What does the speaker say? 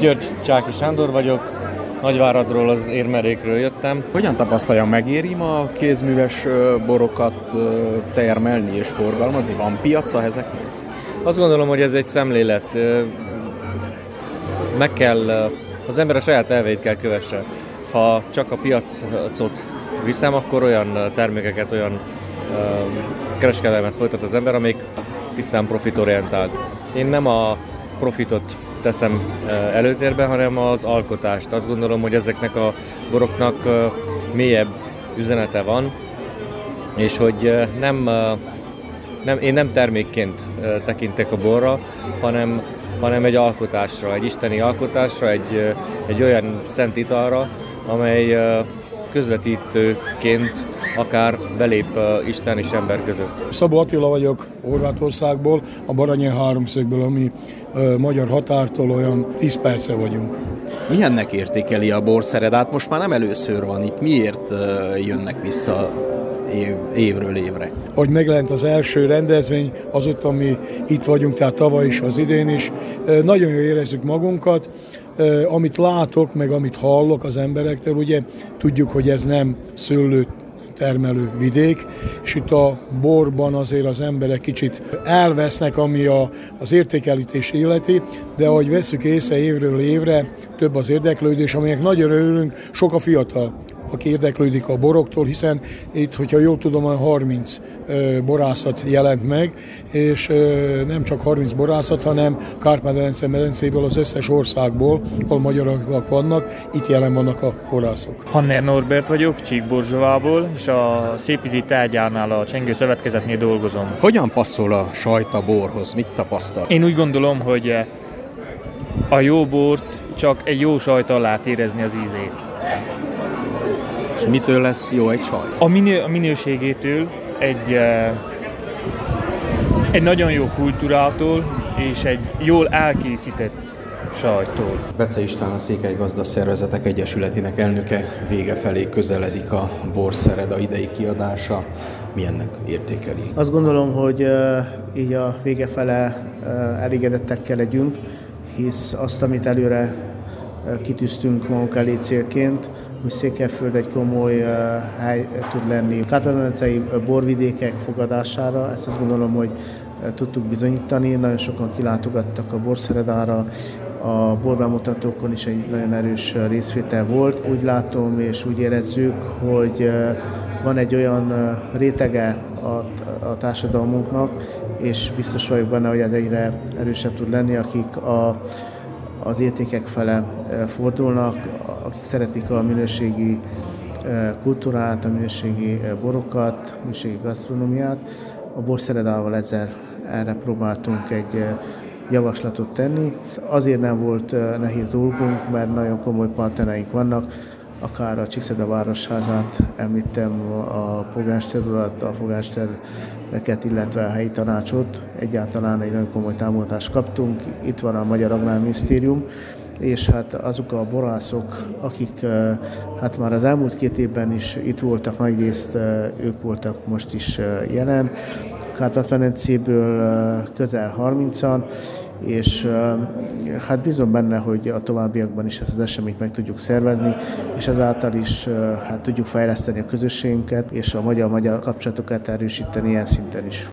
György Csáki Sándor vagyok, Nagyváradról, az Érmerékről jöttem. Hogyan tapasztalja, megéri ma a kézműves borokat termelni és forgalmazni? Van piaca ezeknek? Azt gondolom, hogy ez egy szemlélet. Az ember a saját elveit kell kövesse. Ha csak a piacot viszem, akkor olyan termékeket, olyan kereskedelmet folytat az ember, amelyik tisztán profitorientált. Én nem a profitot teszem előtérbe, hanem az alkotást. Azt gondolom, hogy ezeknek a boroknak mélyebb üzenete van, és hogy én nem termékként tekintek a borra, hanem egy alkotásra, egy isteni alkotásra, egy olyan szent italra, amely közvetítőként akár belép Isten és ember között. Szabó Attila vagyok Horvátországból, a Baranyai háromszögből, ami magyar határtól olyan 10 perce vagyunk. Milyennek értékeli a borszeredát? Most már nem először van itt. Miért jönnek vissza évről évre? Ahogy megjelent az első rendezvény, azóta mi itt vagyunk, tehát tavaly is, az idén is, nagyon jól érezzük magunkat. Amit látok, meg amit hallok az emberektől, ugye tudjuk, hogy ez nem szőlő termelő vidék, és itt a borban azért az emberek kicsit elvesznek, ami az értékelítés illeti, de ahogy vesszük észre évről évre, több az érdeklődés, aminek nagyon örülünk, sok a fiatal, aki érdeklődik a boroktól, hiszen itt, hogyha jól tudom, 30 borászat jelent meg, és nem csak 30 borászat, hanem Kárpát-medence medencéből, az összes országból, ahol magyarok vannak, itt jelen vannak a borászok. Hanner Norbert vagyok, Csíkborzsovából, és a Szépvízi tárgyánál, a Csengő Szövetkezetnél dolgozom. Hogyan passzol a sajt a borhoz? Mit tapasztal? Én úgy gondolom, hogy a jó bort csak egy jó sajttal lehet érezni az ízét. És mitől lesz jó egy sajt? A minőségétől, egy nagyon jó kultúrától és egy jól elkészített sajttól. Bece István, a Székely Gazda Szervezetek Egyesületének elnöke, vége felé közeledik a borszereda idei kiadása. Milyennek értékeli? Azt gondolom, hogy így a vége fele elégedettek kell legyünk, hisz azt, amit előre kitűztünk magunk elé célként, hogy Székelyföld egy komoly hely tud lenni kárpát-medencei borvidékek fogadására. Ezt azt gondolom, hogy tudtuk bizonyítani. Nagyon sokan kilátogattak a borszeredára, a borbemutatókon is egy nagyon erős részvétel volt. Úgy látom és úgy érezzük, hogy van egy olyan rétege a társadalmunknak, és biztos vagyok benne, hogy ez egyre erősebb tud lenni, akik az értékek fele fordulnak, akik szeretik a minőségi kultúrát, a minőségi borokat, a minőségi gasztronómiát. A borszeredával erre próbáltunk egy javaslatot tenni. Azért nem volt nehéz dolgunk, mert nagyon komoly partnereink vannak, akár a Csíkszeda Városházát említem, a polgármester urat, a polgármestereket, illetve a helyi tanácsot. Egyáltalán egy nagyon komoly támogatást kaptunk. Itt van a Magyar Agrárminisztérium, és hát azok a borászok, akik hát már az elmúlt 2 évben is itt voltak, nagyrészt ők voltak most is jelen. Kárpát-medencéből közel 30-an, és hát bízom benne, hogy a továbbiakban is ezt az eseményt meg tudjuk szervezni, és ezáltal is hát tudjuk fejleszteni a közösségünket, és a magyar-magyar kapcsolatokat erősíteni ilyen szinten is.